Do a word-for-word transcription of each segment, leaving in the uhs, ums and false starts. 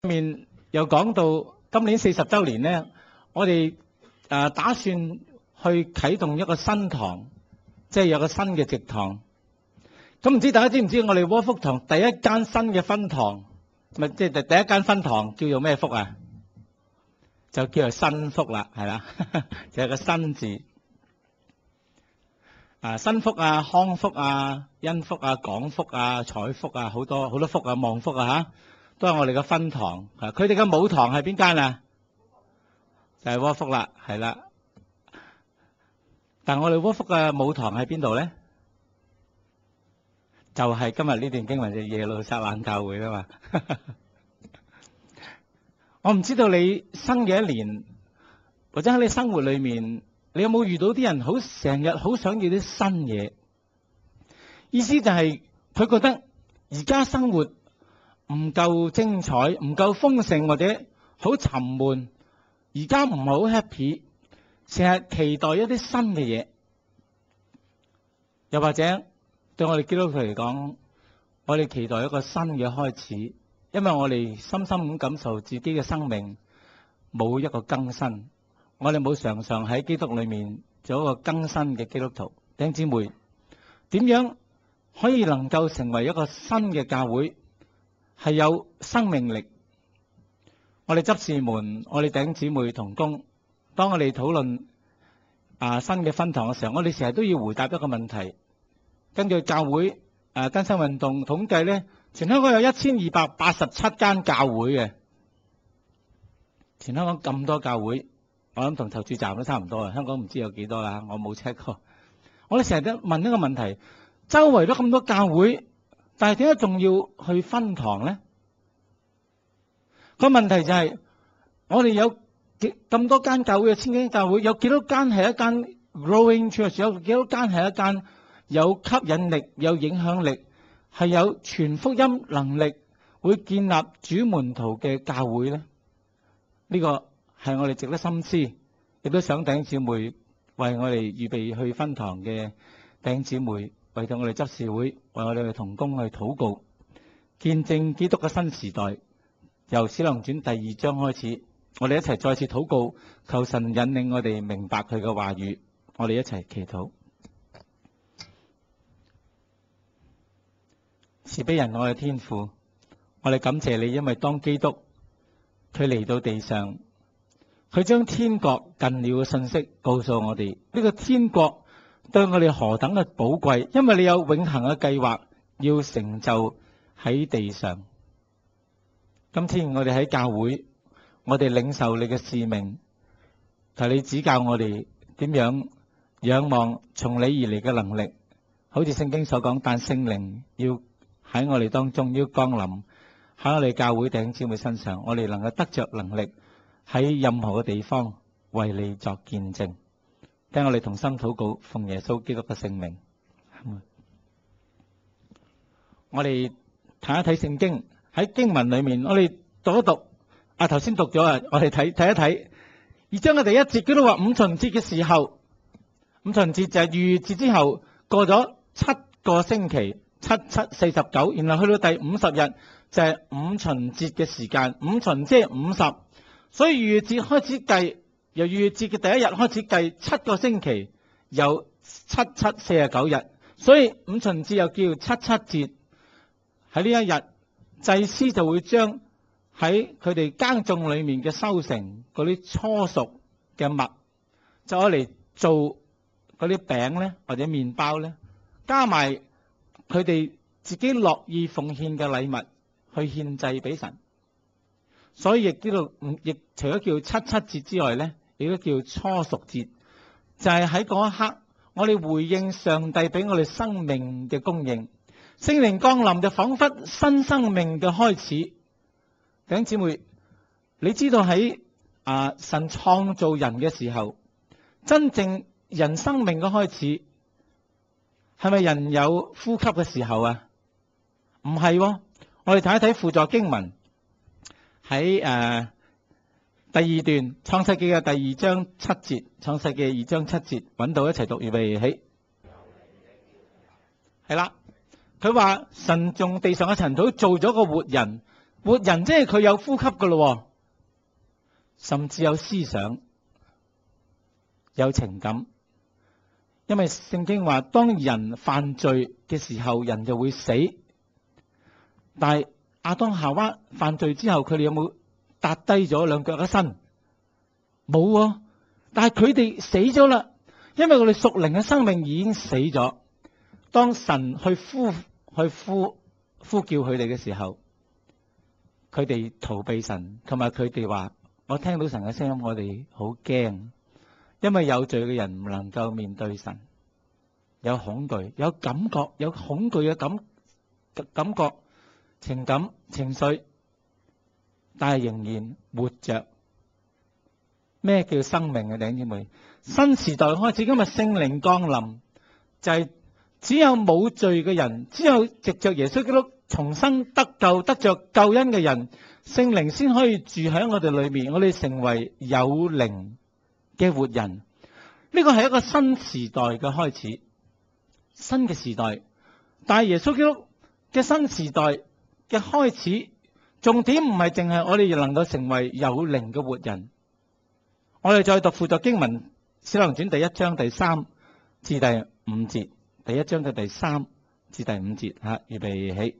面又講到今年四十週年咧，我哋誒打算去啟動一個新堂，即係有個新嘅植堂。咁唔知大家知唔知我哋窩福堂第一間新嘅分堂，咪即係第一間分堂叫做咩福啊？就叫做新福啦，係啦，就係個新字。啊，新福啊，康福啊，恩福啊，廣福啊，彩福啊，好多好多福啊，望福啊嚇，都係我哋嘅分堂。啊，佢哋嘅母堂係邊間啊？就係窩福啦，係啦。但係我哋窩福嘅母堂喺邊度咧？就係今日呢段經文嘅耶路撒冷教會啦嘛。我唔知道你新嘅一年，或者喺你生活裏面，你有冇遇到啲人好成日好想要啲新嘢？意思就係佢覺得而家生活唔夠精彩，唔夠豐盛，或者好沉悶。而家唔係好 happy，成日期待一啲新嘅嘢。又或者對我哋基督徒嚟講，我哋期待一個新嘅開始，因為我哋深深咁感受自己嘅生命冇一個更新。我哋冇常常喺基督裏面做一個更新嘅基督徒。弟兄姊妹，點樣可以能夠成為一個新嘅教會，係有生命力？我哋執事們，我哋弟兄姊妹同工，當我哋討論啊新嘅分堂嘅時候，我哋成日都要回答一個問題。根據教會誒更新運動統計咧，全香港有一千二百八十七間教會嘅。全香港咁多教會，我諗同投注站都差唔多啊。香港唔知有幾多啦，我冇 check 過。我哋成日都問一個問題：周圍都咁多教會，但係點解仲要去分堂咧？個問題就係我哋有幾咁多間教會，有千幾間教會，有幾多間係一間 growing church， 有幾多間係一間有吸引力、有影響力，係有傳福音能力，會建立主門徒嘅教會咧？呢個係我哋值得深思，亦都想弟兄姊妹為我哋預備去分堂嘅弟兄姊妹，為到我哋執事會，為我哋嘅同工去禱告，見證基督嘅新時代。由使徒行傳第二章開始，我哋一齊再次禱告，求神引領我哋明白佢嘅話語。我哋一齊祈禱。慈悲仁愛嘅天父，我哋感謝你，因為當基督佢嚟到地上，佢將天國近了嘅信息告訴我哋。呢個天國對我哋何等嘅寶貴，因為你有永恆嘅計劃要成就喺地上。今天我哋喺教會，我哋領受你嘅使命，求你指教我哋點樣仰望從你而嚟嘅能力，好似聖經所講，但聖靈要喺我哋當中要降臨喺我哋教會弟兄姊妹身上，我哋能夠得着能力喺任何嘅地方為你作見證。聽我哋同心禱告，奉耶穌基督嘅聖名。我哋睇一睇聖經。喺經文裏面，我哋讀一讀。啊，頭先讀咗啊，我哋睇睇一睇。二章嘅第一節，佢都話五旬節嘅時候，五旬節就係逾越節之後過咗七個星期，七七四十九，然後去到第五十日就係五旬節嘅時間。五旬即係五十，所以逾越節開始計，由逾越節嘅第一日開始計七個星期，有七七四十九日，所以五旬節又叫七七節。喺呢一日，祭司就會將喺佢哋耕種裏面嘅收成嗰啲初熟嘅麥，就攞嚟做嗰啲餅咧，或者麵包咧，加埋佢哋自己樂意奉獻嘅禮物去獻祭俾神。所以亦呢度亦除咗叫七七節之外咧，亦都叫初熟節，就係喺嗰一刻，我哋回應上帝俾我哋生命嘅供應。聖靈降臨就仿佛新生命嘅開始。弟兄姊妹，你知道喺啊神創造人嘅時候，真正人生命嘅開始係咪人有呼吸嘅時候啊？唔係喎，我哋睇一睇輔助經文喺誒、呃、第二段創世記嘅第二章七節，創世記二章七節揾到一齊讀，預備起，係啦。佢話神從地上嘅塵土做咗個活人， 活人即係佢有呼吸噶咯，甚至有思想、有情感。因為聖經話，當人犯罪嘅時候，人就會死。但係亞當夏娃犯罪之後，佢哋有冇踏低咗兩腳一伸？冇喎。但係佢哋死咗啦，因為佢哋屬靈嘅生命已經死咗。當神去呼去呼呼叫佢哋嘅時候，佢哋逃避神，同埋佢哋話：我聽到神嘅聲音，我哋好驚，因為有罪嘅人唔能夠面對神，有恐懼，有感覺，有恐懼嘅感感覺、情感、情緒，但係仍然活着。咩叫生命啊？弟兄姊妹，新時代開始，今日聖靈降臨，就係、是、只有冇罪嘅人，只有藉着耶穌基督重生得救、得着救恩嘅人，聖靈先可以住喺我哋裏面，我哋成為有靈嘅活人。呢個係一個新時代嘅開始，新嘅時代。但係耶穌基督嘅新時代嘅開始，重點唔係淨係我哋能夠成為有靈嘅活人。我哋再讀輔助經文《使徒行傳》第一章第三至第五節，第一章嘅第三至第五節吓，預備起。《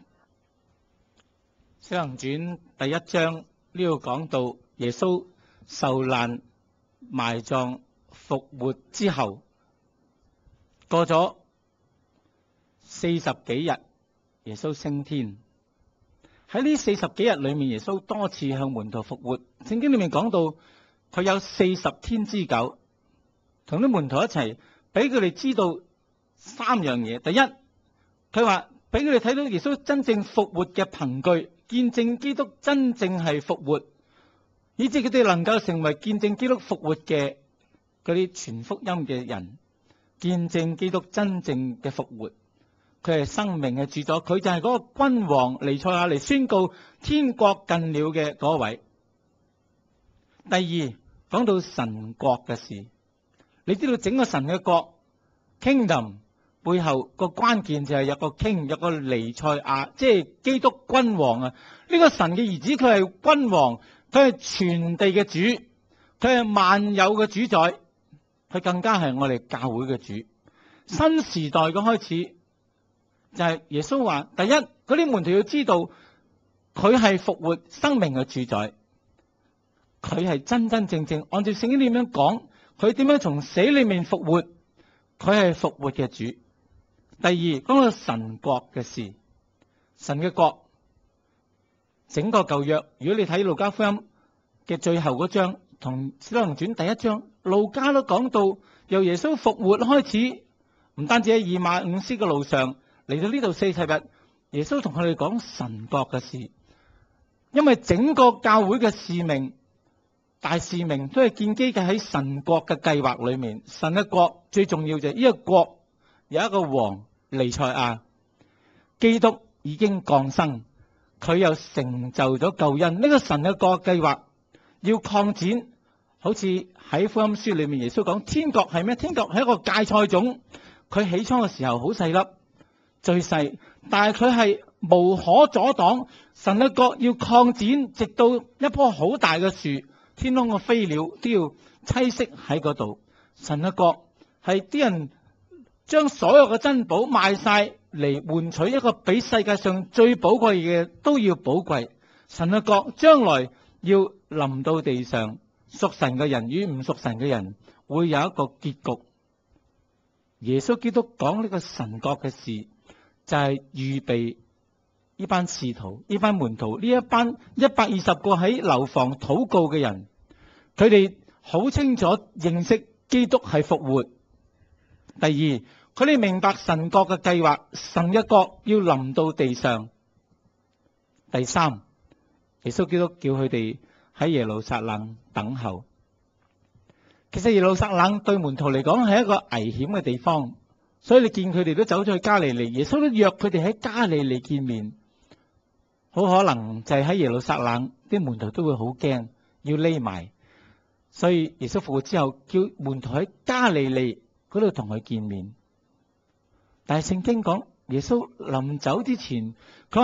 使徒行傳》第一章呢度講到耶穌受難、埋葬、復活之後，過咗四十幾日，耶穌升天。喺呢四十幾日裏面，耶穌多次向門徒復活。聖經裏面講到，佢有四十天之久，同啲門徒一齊，俾佢哋知道三樣嘢。第一，佢話俾佢哋睇到耶穌真正復活嘅憑據，見證基督真正係復活，以致佢哋能夠成為見證基督復活嘅嗰啲傳福音嘅人，見證基督真正嘅復活。佢係生命嘅主宰，佢就係嗰個君王彌賽亞嚟宣告天國近了嘅嗰位。第二，講到神國嘅事，你知道整個神嘅國 kingdom 背後個關鍵就係有個 king， 有個彌賽亞，即係基督君王啊！呢個神嘅兒子，佢係君王，佢係全地嘅主，佢係萬有嘅主宰，佢更加係我哋教會嘅主。新時代嘅開始就係耶穌話：第一，嗰啲門徒要知道佢係復活生命嘅主宰。佢係真真正正按照聖經點樣講，佢點樣從死裏面復活，佢係復活嘅主。第二，講到神國嘅事，神嘅國，整個舊約，如果你睇路加福音嘅最後嗰章，同使徒行傳第一章，路加都講到由耶穌復活開始，唔單止喺以馬忤斯嘅路上嚟到呢度四十日，耶穌同佢哋講神國嘅事，因為整個教會嘅使命。大使命都係建基嘅喺神國嘅計劃裏面。神嘅國最重要就係呢個國有一個王彌賽亞，基督已經降生，佢又成就咗救恩。呢個神嘅國計劃要擴展，好似喺福音書裏面耶穌講，天國係咩？天國係一個芥菜種，佢起初嘅時候好細粒，最細，但係佢係無可阻擋。神嘅國要擴展，直到一棵好大嘅樹。天空嘅飛鳥都要棲息喺嗰度。神嘅國係啲人將所有嘅珍寶賣晒嚟換取一個比世界上最寶貴嘅都要寶貴。神嘅國將來要臨到地上，屬神嘅人與唔屬神嘅人會有一個結局。耶穌基督講呢個神國嘅事，就係預備呢班使徒、呢班門徒、呢一班一百二十個喺樓房禱告嘅人，佢哋好清楚認識基督係復活。第二，佢哋明白神國嘅計劃，神嘅國要臨到地上。第三，耶穌基督叫佢哋喺耶路撒冷等候。其實耶路撒冷對門徒嚟講係一個危險嘅地方，所以你見佢哋都走咗去加利利，耶穌都約佢哋喺加利利見面。好可能就係喺耶路撒冷，啲門徒都會好驚，要匿埋。所以耶穌復活之後，叫門徒喺加利利嗰度同佢見面。但係聖經講，耶穌臨走之前，佢話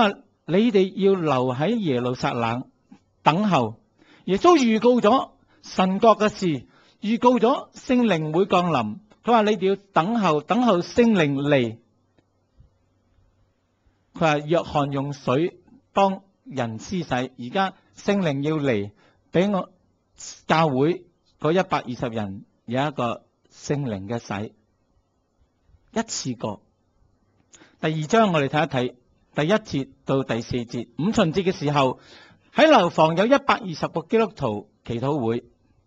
你哋要留喺耶路撒冷等候。耶穌預告咗神國嘅事，預告咗聖靈會降臨。佢話你哋要等候，等候聖靈嚟。佢話約翰用水幫人施洗，而家聖靈要嚟，俾我教會嗰一百二十人有一個聖靈嘅洗，一次過。第二章我哋睇一睇，第一節到第四節，五旬節嘅時候，喺樓房有一百二十個基督徒祈禱會。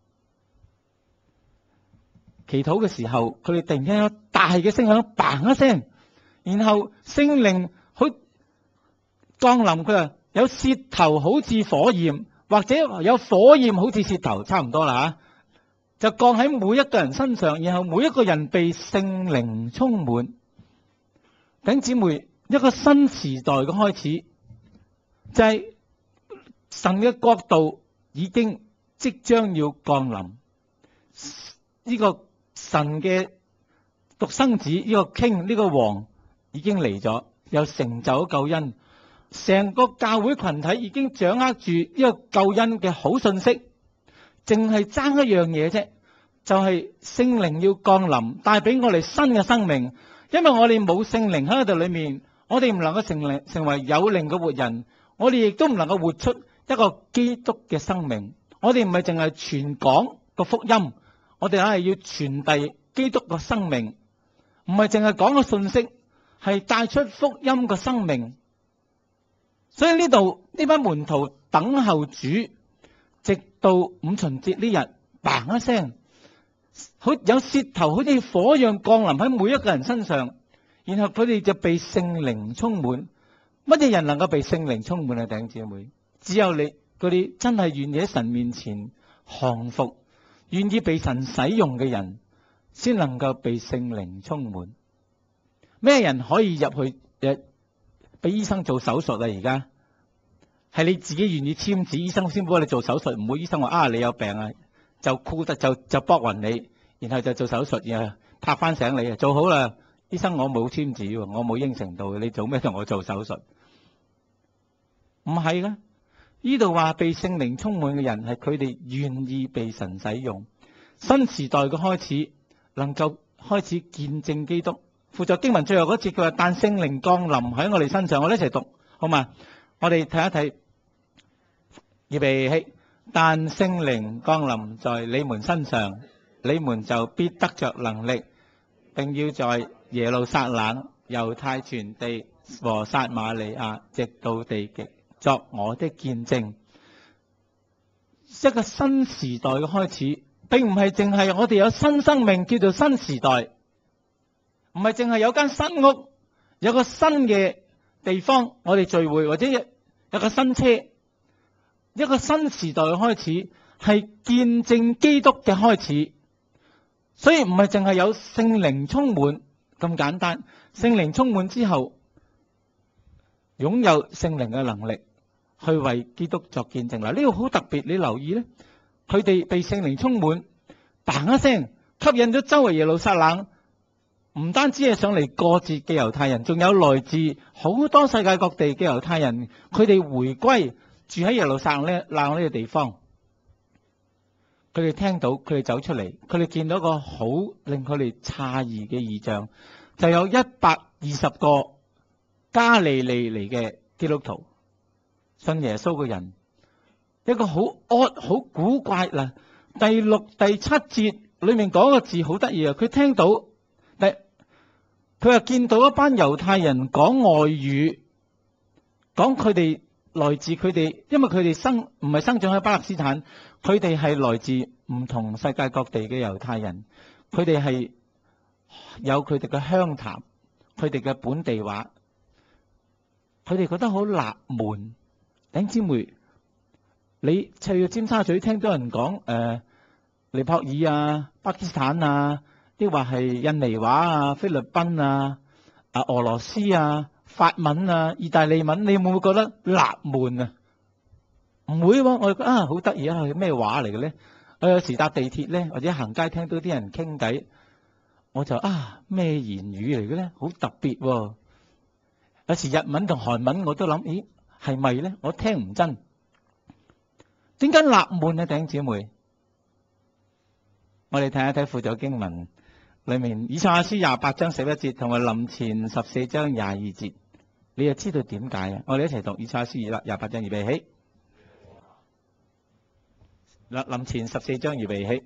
祈禱嘅時候，佢哋突然間有大嘅聲響，嘭一聲，然後聖靈好降臨。佢話有舌頭好似火焰，或者有火焰好似舌頭，差唔多啦吓，就降喺每一個人身上，然後每一個人被聖靈充滿。弟兄姊妹，一個新時代嘅開始，就係、是、神嘅國度已經即將要降臨。呢、這個神嘅獨生子，呢、這個 King，呢個王已經嚟咗，又成就咗救恩。成個教會群體已經掌握住呢個救恩嘅好信息，淨係爭一樣嘢啫，就係、是、聖靈要降臨，帶俾我哋新嘅生命。因為我哋冇聖靈喺度裏面，我哋唔能夠成靈成為有靈嘅活人，我哋亦都唔能夠活出一個基督嘅生命。我哋唔係淨係傳講個福音，我哋係要傳遞基督個生命，唔係淨係講個信息，係帶出福音個生命。所以呢度呢班門徒等候主，直到五旬節呢日，嘭一聲，好有舌頭好似火一樣降臨喺每一個人身上，然後佢哋就被聖靈充滿。乜嘢人能夠被聖靈充滿啊？弟兄姊妹，只有你嗰啲真係願意喺神面前降服，願意被神使用嘅人，先能夠被聖靈充滿。咩人可以入去誒俾醫生做手術啊？而家係你自己願意簽字，醫生先幫你做手術，唔會醫生話啊你有病啊，就箍得就就搏暈你，然後就做手術，然後拍翻醒你啊，做好啦，醫生我冇簽字，我冇應承到，你做咩同我做手術？唔係噶，呢度話被聖靈充滿嘅人係佢哋願意被神使用。新時代嘅開始，能夠開始見證基督。附著經文最後嗰節佢話：但聖靈降臨喺我哋身上，我哋一齊讀好嘛？我哋睇一睇，預備起。但聖靈降臨在你們身上，你們就必得着能力，並要在耶路撒冷、猶太全地和撒瑪利亞，直到地極，作我的見證。一個新時代嘅開始，並唔係淨係我哋有新生命叫做新時代，唔係淨係有間新屋，有個新嘅地方我哋聚會，或者有有個新車。一個新時代嘅開始，係見證基督嘅開始。所以唔係淨係有聖靈充滿咁簡單，聖靈充滿之後，擁有聖靈嘅能力去為基督作見證。嗱，呢個好特別，你留意咧，佢哋被聖靈充滿，嘭一聲吸引咗周圍耶路撒冷，唔單止係上嚟過節嘅猶太人，仲有來自好多世界各地嘅猶太人，佢哋回歸住喺耶路撒冷呢冷呢個地方。佢哋聽到，佢哋走出嚟，佢哋見到一個好令佢哋詫異嘅異象，就有一百二十個加利利嚟嘅基督徒信耶穌嘅人，一個好 odd 好古怪啦。第六、第七節裏面講個字好得意啊！佢聽到，第佢話見到一班猶太人講外語，講佢哋來自佢哋，因為佢哋生唔係生長喺巴勒斯坦。佢哋係來自唔同世界各地嘅猶太人，佢哋係有佢哋嘅鄉談，佢哋嘅本地話，佢哋覺得好納悶。弟兄姊妹，你去尖沙咀聽到人講誒尼泊爾啊、巴基斯坦啊，抑或係印尼話啊、菲律賓啊、啊俄羅斯啊、法文啊、意大利文，你會唔會覺得納悶啊？唔會喎，我覺得啊好得意啊，係咩話嚟嘅咧？我有時搭地鐵咧，或者行街聽到啲人傾偈，我就啊咩言語嚟嘅咧？好特別喎！有時日文同韓文我都諗，咦係咪咧？我聽唔真。點解納悶啊，弟兄姊妹？我哋睇一睇附咗經文裏面，以賽亞書廿八章十一節同埋林前十四章廿二節，你就知道點解啊？我哋一齊讀以賽亞書廿廿八章，預備起。林前十四章，預備起。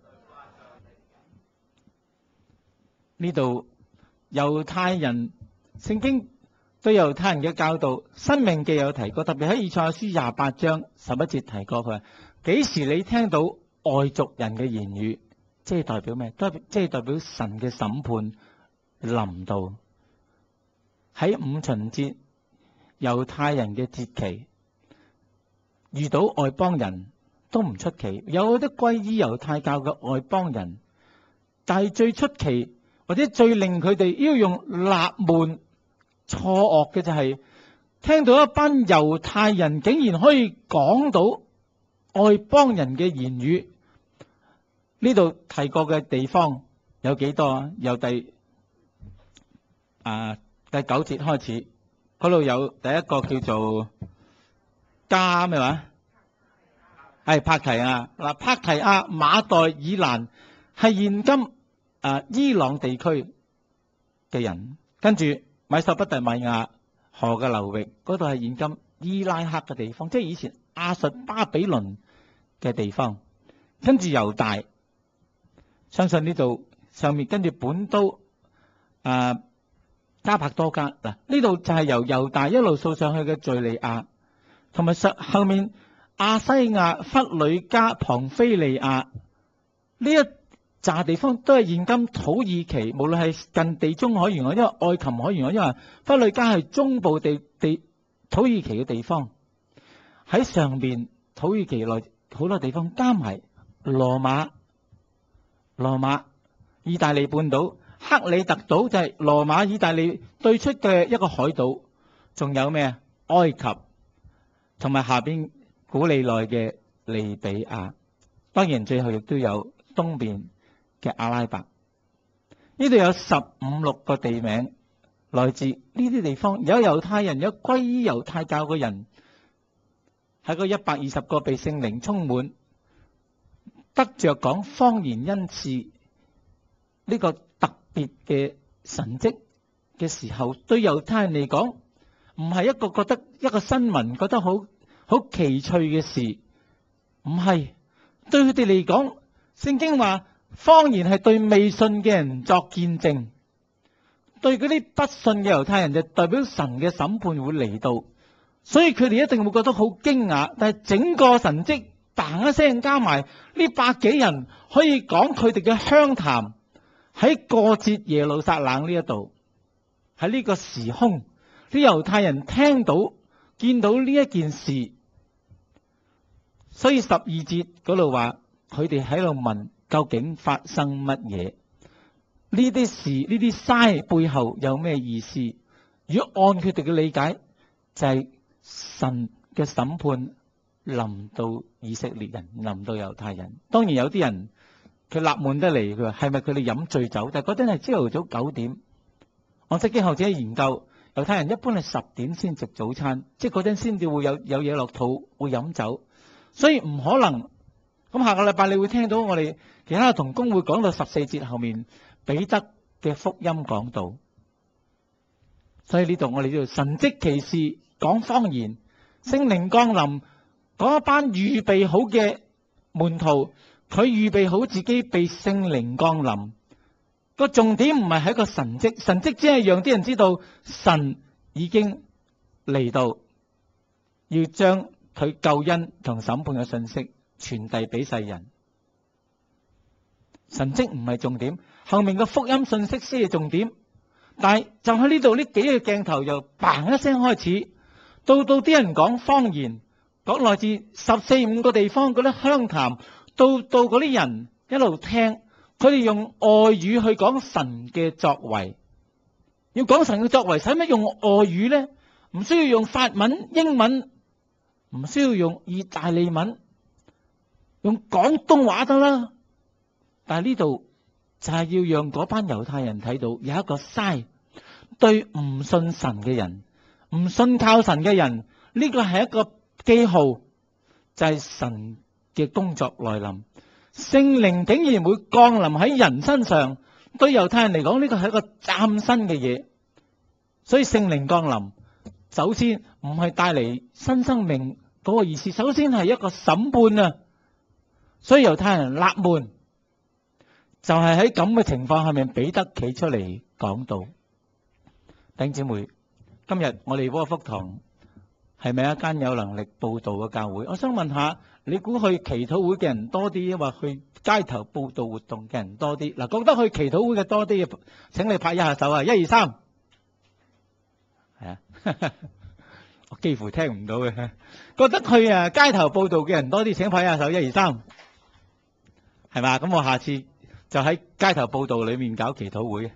呢度猶太人聖經對猶太人嘅教導，申命記有提過，特別喺以賽亞書廿八章十一節提過，佢話幾時你聽到外族人嘅言語，即係代表咩？都係即係代表神嘅審判臨到。喺五旬節猶太人嘅節期，遇到外邦人都唔出奇，有啲皈依猶太教嘅外邦人，但係最出奇或者最令佢哋要用納悶錯愕嘅就係、是、聽到一班猶太人竟然可以講到外邦人嘅言語。呢度提過嘅地方有幾多啊？由第啊第九節開始，嗰度有第一個叫做加咩話？係帕提亞。嗱，帕提亞、馬代、以蘭係現今啊伊朗地區嘅人，跟住米索不達米亞河嘅流域嗰度係現今伊拉克嘅地方，即係以前亞述巴比倫嘅地方，跟住猶大。相信呢度上面跟住本都啊加帕多加。嗱，呢度就係由猶大一路掃上去嘅敘利亞，同埋上後面亞西亞、弗呂家、龐菲利亞呢一紮地方都係現今土耳其，無論係近地中海沿岸，因為愛琴海沿岸，因為弗呂家係中部地地土耳其嘅地方。喺上面土耳其內好多地方加埋羅馬。羅馬、意大利半島、克里特島就係羅馬、意大利對出嘅一個海島，仲有咩啊？埃及同埋下邊古利奈嘅利比亞，當然最後亦都有東邊嘅阿拉伯。呢度有十五六個地名，來自呢啲地方，有猶太人，有歸依猶太教嘅人，喺個一百二十個被聖靈充滿，得着講方言恩賜呢個特別嘅神蹟嘅時候，對猶太人嚟講唔係一個覺得一個新聞，覺得好好奇趣嘅事，唔係。對佢哋嚟講，聖經話方言係對未信嘅人作見證，對嗰啲不信嘅猶太人就代表神嘅審判會嚟到，所以佢哋一定會覺得好驚訝。但係整個神蹟嘭一聲加埋呢百幾人可以講佢哋嘅鄉談，喺過節耶路撒冷呢一度，喺呢個時空，啲猶太人聽到見到呢一件事，所以十二節嗰度話佢哋喺度問究竟發生乜嘢？呢啲事呢啲嘥背後有咩意思？如果按佢哋嘅理解，就係、是、神嘅審判臨到以色列人，臨到猶太人。當然有啲人佢納悶得嚟，佢話係咪佢哋飲醉酒？但係嗰陣係朝頭早九點。按聖經學者研究，猶太人一般係十點先食早餐，即係嗰陣先至會有有嘢落肚，會飲酒，所以唔可能。咁下個禮拜你會聽到我哋其他同工會講到十四節後面彼得嘅福音講道。所以呢度我哋叫神蹟奇事，講方言，聖靈降臨，嗰一班預備好嘅門徒，佢預備好自己被聖靈降臨。個重點唔係喺個神蹟，神蹟只係讓啲人知道神已經嚟到，要將佢救恩同審判嘅信息傳遞俾世人。神蹟唔係重點，後面嘅福音信息先係重點。但係就喺呢度呢幾個鏡頭又嘭一聲開始，到到啲人講方言，講來自十四五個地方嗰啲鄉談，到到嗰啲人一路聽，佢哋用外語去講神嘅作為。要講神嘅作為，使乜用外語呢？唔需要用法文、英文，唔需要用意大利文，用廣東話得啦。但係呢度就係要讓嗰班猶太人睇到有一個嘥，對唔信神嘅人、唔信靠神嘅人， 呢個係一個記號，就係神嘅工作來臨。聖靈竟然會降臨喺人身上，對猶太人嚟講呢個係一個嶄新嘅嘢。所以聖靈降臨首先唔係帶嚟新生命嗰個意思，首先係一個審判啊！所以猶太人納悶，就係喺咁嘅情況下面，彼得企出嚟講道。弟兄姊妹，今日我哋窩福堂係咪一間有能力佈道嘅教會？我想問下，你估去祈禱會嘅人多啲，或去街頭佈道活動嘅人多啲？嗱，覺得去祈禱會嘅多啲嘅，請你拍一下手啊！一二三，係啊，我幾乎聽唔到嘅。覺得去啊街頭佈道嘅人多啲，請拍一下手，一二三，係嘛？咁我下次就喺街頭佈道裏面搞祈禱會。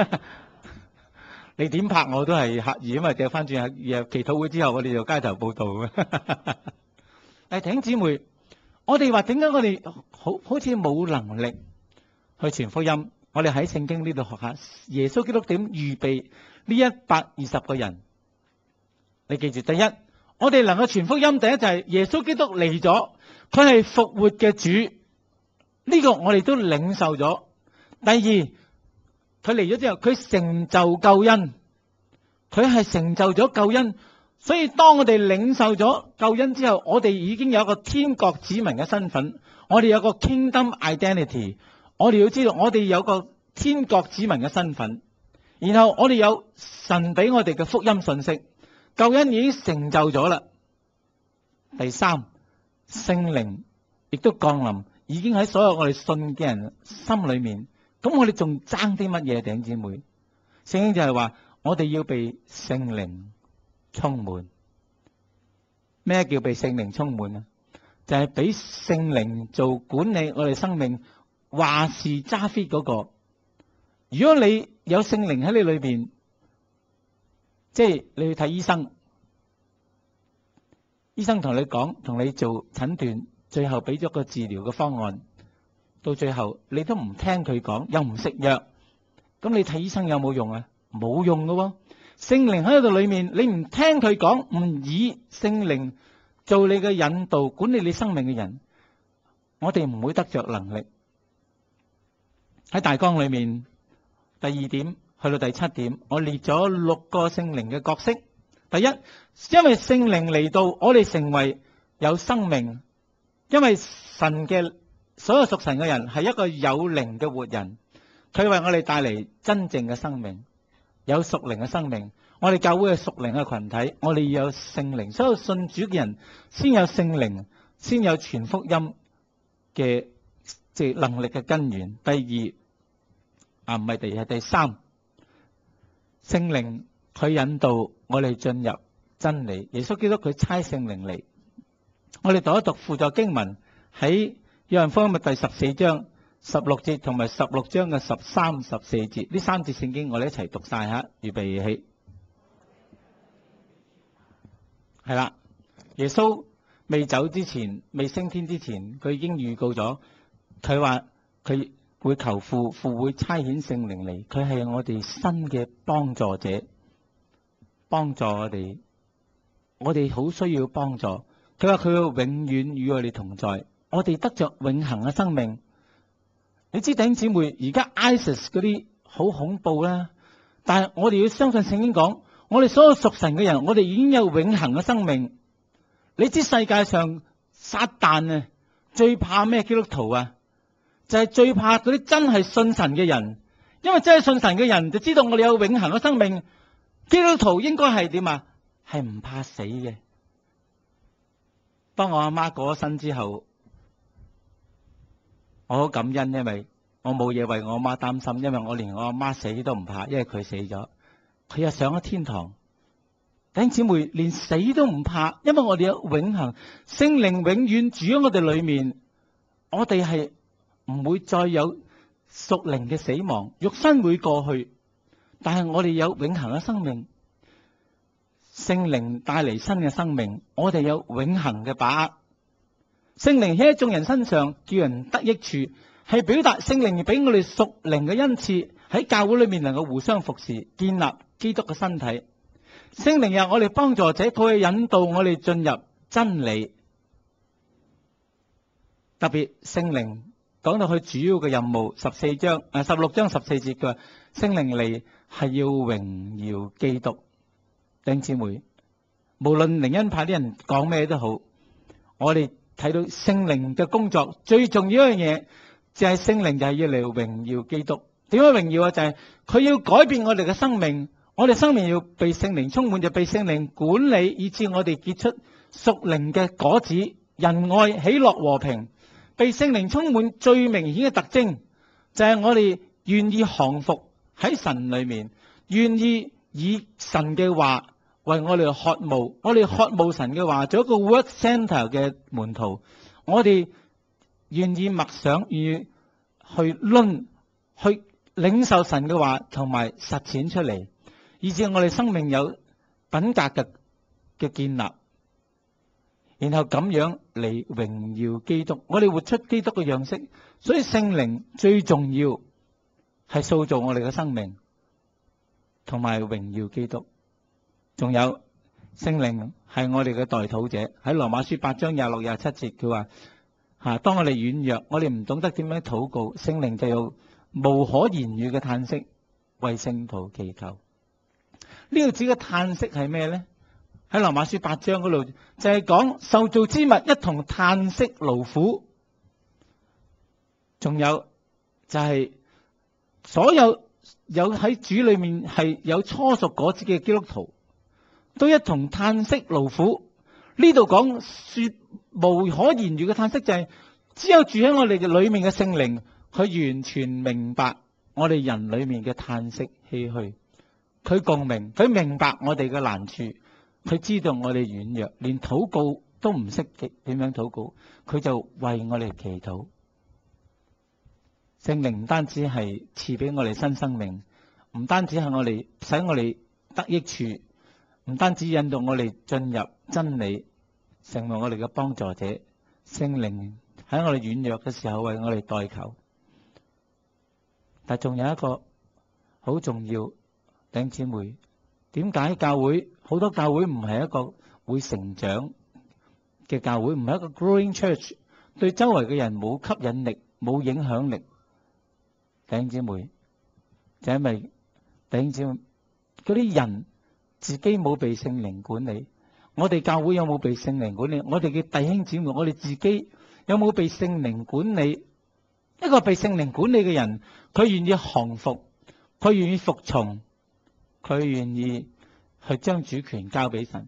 你點拍我都係客意，因為掉翻轉啊！祈禱會之後，我哋就街頭佈道嘅。誒，弟兄姊妹，我哋話點解我哋好好似冇能力去傳福音？我哋喺聖經呢度學下耶穌基督點預備呢一百二十個人。你記住，第一，我哋能夠傳福音，第一就係耶穌基督嚟咗，佢係復活嘅主，呢個我哋都領受咗。第二，佢嚟咗之後，佢成就救恩，佢係成就咗救恩。所以當我哋領受咗救恩之後，我哋已經有一個天國子民嘅身份，我哋有個 kingdom identity。我哋要知道，我哋有個天國子民嘅身份，然後我哋有神俾我哋嘅福音信息，救恩已經成就咗啦。第三，聖靈亦都降臨，已經喺所有我哋信嘅人心裏面。咁我哋仲爭啲乜嘢？弟兄姊妹，聖經就係話我哋要被聖靈充滿。咩叫被聖靈充滿啊？就係俾聖靈做管理我哋生命，話事揸 fit 嗰個。如果你有聖靈喺你裏邊，即係你去睇醫生，醫生同你講，同你做診斷，最後俾咗個治療嘅方案。到最後你都唔聽佢講，又唔食藥，咁你睇醫生有冇用啊？冇用㗎喎。聖靈喺度裏面，你唔聽佢講，唔以聖靈做你嘅引導，管理你生命嘅人，我哋唔會得着能力。喺大綱裏面，第二點去到第七點，我列咗六個聖靈嘅角色。第一，因為聖靈嚟到，我哋成為有生命，因為神嘅所有屬神嘅人係一個有靈嘅活人，佢為我哋帶嚟真正嘅生命，有屬靈嘅生命。我哋教會係屬靈嘅群體，我哋要有聖靈，所有信主嘅人先有聖靈，先有傳福音嘅即係能力嘅根源。第二啊，唔係第二，係第三，聖靈佢引導我哋進入真理。耶穌基督佢差聖靈嚟，我哋讀一讀輔助經文喺約翰福音嘅第十四章十六節同埋十六章嘅十三、十四節，呢三節聖經我哋一齊讀晒吓，預備起。係啦，耶穌未走之前，未升天之前，佢已經預告咗，佢話佢會求父，父會差遣聖靈嚟，佢係我哋新嘅幫助者，幫助我哋，我哋好需要幫助。佢話佢會永遠與我哋同在。我哋得着永恆嘅生命。你知弟兄姊妹，而家 ISIS 嗰啲好恐怖啦，但係我哋要相信聖經講，我哋所有屬神嘅人，我哋已經有永恆嘅生命。你知世界上撒旦啊最怕咩基督徒啊？就係最怕嗰啲真係信神嘅人，因為真係信神嘅人就知道我哋有永恆嘅生命。基督徒應該係點啊？係唔怕死嘅。當我阿媽過咗身之後，我好感恩，因為我冇嘢為我阿媽擔心，因為我連我阿媽死都唔怕，因為佢死咗，佢又上咗天堂。弟兄姊妹，連死都唔怕，因為我哋有永恆聖靈，永遠住喺我哋裏面，我哋係唔會再有屬靈嘅死亡，肉身會過去，但係我哋有永恆嘅生命，聖靈帶嚟新嘅生命，我哋有永恆嘅把握。聖靈喺眾人身上叫人得益處，係表達聖靈俾我哋屬靈嘅恩賜，喺教會裏面能夠互相服侍，建立基督嘅身體。 聖靈係我哋幫助者，佢係引導我哋進入真理。特別聖靈講到佢主要嘅任務，十四章誒十六章十四節，佢話聖靈嚟係要榮耀基督。弟兄姊妹，無論靈恩派啲人講咩都好，我哋睇到聖靈嘅工作最重要一樣嘢就係聖靈就係要嚟榮耀基督。點解榮耀啊？就係佢要改變我哋嘅生命，我哋生命要被聖靈充滿，就被聖靈管理，以致我哋結出屬靈嘅果子，仁愛、喜樂、和平。被聖靈充滿最明顯嘅特徵就係我哋願意降服喺神裏面，願意以神嘅話為我哋渴慕，我哋渴慕神嘅話，做一個 work center 嘅門徒。我哋願意默想，願意去論，去領受神嘅話，同埋實踐出嚟，以致我哋生命有品格嘅嘅建立。然後咁樣嚟榮耀基督，我哋活出基督嘅樣式。所以聖靈最重要係塑造我哋嘅生命，同埋榮耀基督。仲有聖靈係我哋嘅代禱者，喺羅馬書八章廿六廿七節，佢話吓，當我哋軟弱，我哋唔懂得點樣禱告，聖靈就有無可言語嘅嘆息為聖徒祈求。呢個指嘅嘆息係咩呢？喺羅馬書八章嗰度就係講受造之物一同嘆息勞苦，仲有就係所有有喺主裏面係有初熟果子嘅基督徒都一同嘆息勞苦。呢度講說無可言語嘅嘆息，就係只有住喺我哋嘅裏面嘅聖靈，佢完全明白我哋人裏面嘅嘆息唏噓，佢共鳴，佢明白我哋嘅難處。佢知道我哋軟弱，連禱告都唔識點樣禱告，佢就為我哋祈禱。聖靈唔單止係賜俾我哋新生命，唔單止係我哋使我哋得益處，唔單止引導我哋進入真理，成為我哋嘅幫助者。聖靈喺我哋軟弱嘅時候為我哋代求。但仲有一個好重要，弟兄姊妹，點解教會好多教會唔係一個會成長嘅教會，唔係一個 growing church， 對周圍嘅人冇吸引力、冇影響力？弟兄姊妹，就因為弟兄姊妹嗰啲人自己冇被聖靈管理。我哋教會有冇被聖靈管理？我哋嘅弟兄姊妹，我哋自己有冇被聖靈管理？一個被聖靈管理嘅人，佢願意降服，佢願意服從，佢願意去將主權交俾神。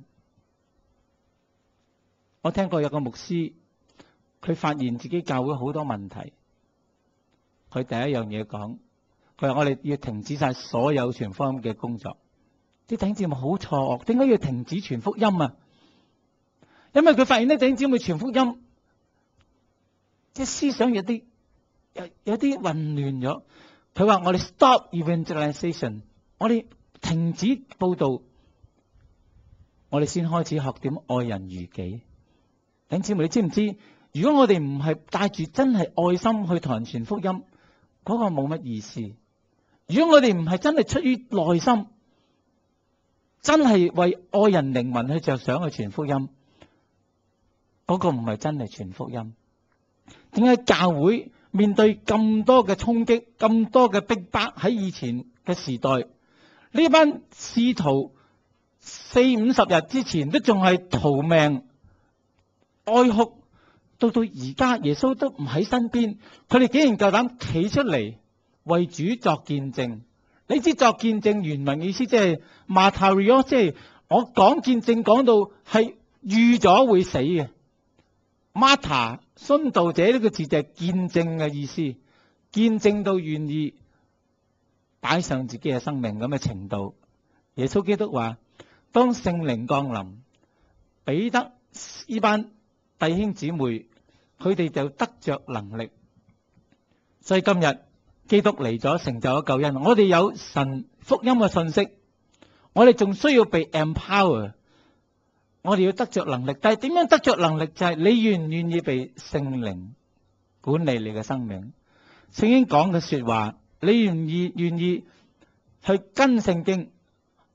我聽過有個牧師，佢發現自己教會好多問題。佢第一樣嘢講，佢話我哋要停止晒所有傳福音嘅工作。啲弟兄姊妹好錯愕，點解要停止傳福音啊？因為佢發現啲弟兄姊妹傳福音，即係思想有啲有有啲混亂咗。佢話我哋 stop evangelization， 我哋停止佈道，我哋先開始學點愛人如己。弟兄姊妹，你知唔知？如果我哋唔係帶住真係愛心去同人傳福音，嗰個冇乜意思。如果我哋唔係真係出於內心，真係為愛人靈魂去着想去傳福音，嗰個唔係真係傳福音。點解教會面對咁多嘅衝擊、咁多嘅逼迫，喺以前嘅時代，呢班使徒四五十日之前都仲係逃命哀哭，到到而家耶穌都唔喺身邊，佢哋竟然夠膽企出嚟為主作見證。你知作見證原文意思即係 martyrio， 即係我講見證講到係預咗會死嘅。martyr 殉道者呢個字就係見證嘅意思，見證到願意擺上自己嘅生命咁嘅程度。耶穌基督話：當聖靈降臨，彼得呢班弟兄姊妹，佢哋就得着能力。所以今日基督嚟咗，成就咗救恩。我哋有神福音嘅信息，我哋仲需要被 empower， 我哋要得着能力。但係點樣得着能力？就係你願唔願意被聖靈管理你嘅生命。聖經講嘅說話，你願意願意去跟聖經，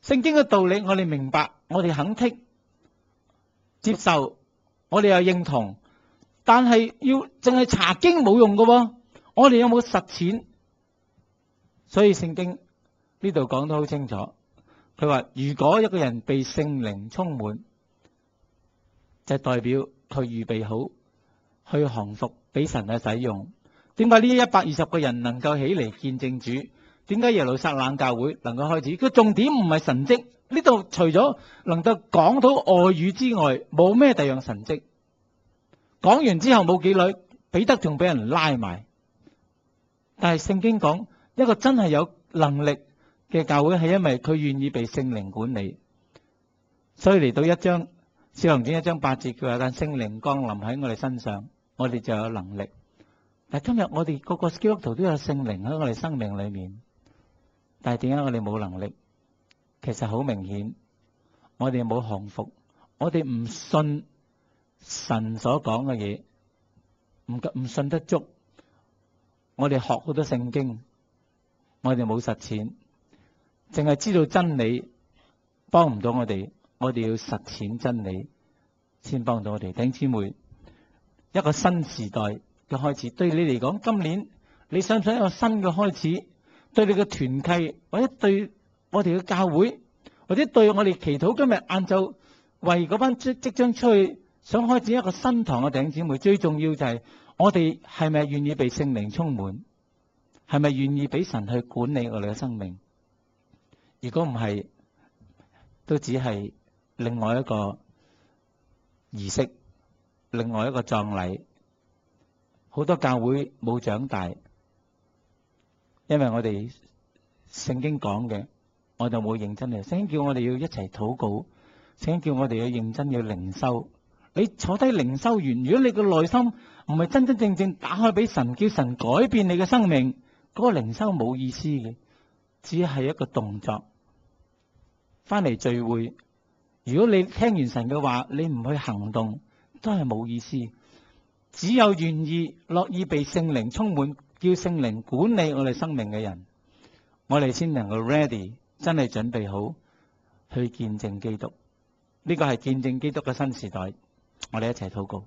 聖經嘅道理我哋明白，我哋肯剔接受，我哋又認同，但係要淨係查經冇用㗎喎，我哋有冇實踐？所以聖經呢度講得好清楚，佢話如果一個人被聖靈充滿，就代表佢預備好去降服俾神去使用。點解呢一百二十個人能夠起嚟見證主？點解耶路撒冷教會能夠開始？個重點唔係神蹟，呢度除咗能夠講到外語之外，冇咩第二樣神蹟。講完之後冇幾耐，彼得仲俾人拉埋。但係聖經講一個真係有能力嘅教會，係因為佢願意被聖靈管理。所以嚟到一章使徒行傳一章八節，佢話但聖靈降臨喺我哋身上，我哋就有能力。但係今日我哋個個基督徒都有聖靈喺我哋生命裏面，但係點解我哋冇能力？其實好明顯，我哋冇降服，我哋唔信神所講嘅嘢，唔唔信得足。我哋學好多聖經，我哋冇實踐，淨係知道真理，幫唔到我哋。我哋要實踐真理，先幫到我哋。弟兄姊妹，一個新時代嘅開始，對你嚟講，今年你想唔想一個新嘅開始？對你嘅團契，或者對我哋嘅教會，或者對我哋祈禱今日晏晝為嗰班即即將出去想開始一個新堂嘅弟兄姊妹，最重要就係我哋係咪願意被聖靈充滿？係咪願意俾神去管理我哋嘅生命？如果唔係，都只係另外一個儀式，另外一個葬禮。好多教會冇長大，因為我哋聖經講嘅，我就冇認真嘅。聖經叫我哋要一齊禱告，聖經叫我哋要認真要靈修。你坐低靈修完，如果你個內心唔係真真正正打開俾神，叫神改變你嘅生命，嗰個靈修冇意思嘅，只係一個動作。翻嚟聚會，如果你聽完神嘅話，你唔去行動，都係冇意思。只有願意樂意被聖靈充滿，叫聖靈管理我哋生命嘅人，我哋先能夠 ready， 真係準備好去見證基督。呢個係見證基督嘅新時代。我哋一齊禱告。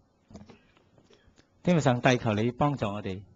天父上帝，求你幫助我哋。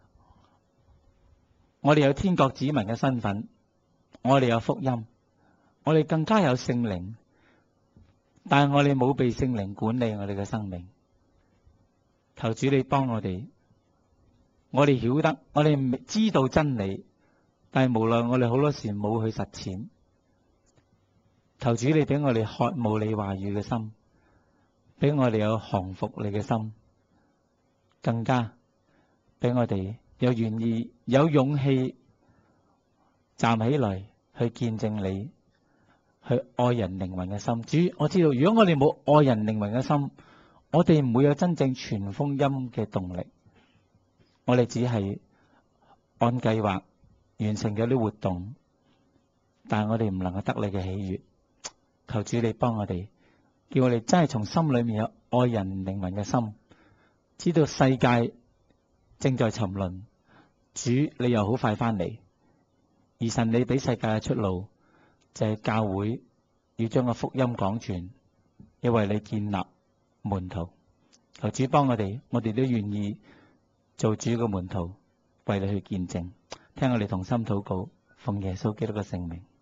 我哋有天國子民嘅身份，我哋有福音，我哋更加有聖靈，但係我哋冇被聖靈管理我哋嘅生命。求主你幫我哋，我哋曉得，我哋知道真理，但係無奈我哋好多時冇去實踐。求主你俾我哋渴慕你話語嘅心，俾我哋有降服你嘅心，更加俾我哋有願意有勇氣站起來去見證你，去愛人靈魂嘅心。主，我知道如果我哋冇愛人靈魂嘅心，我哋唔會有真正傳福音嘅動力，我哋只係按計劃完成咗啲活動，但係我哋唔能夠得你嘅喜悅。求主你幫我哋，叫我哋真係從心裏面有愛人靈魂嘅心，知道世界正在沉淪，主你又好快翻嚟，而神你俾世界嘅出路就係教會要將個福音講傳，要為你建立門徒。求主幫我哋，我哋都願意做主嘅門徒，為你去見證。聽我哋同心禱告，奉耶穌基督嘅聖名。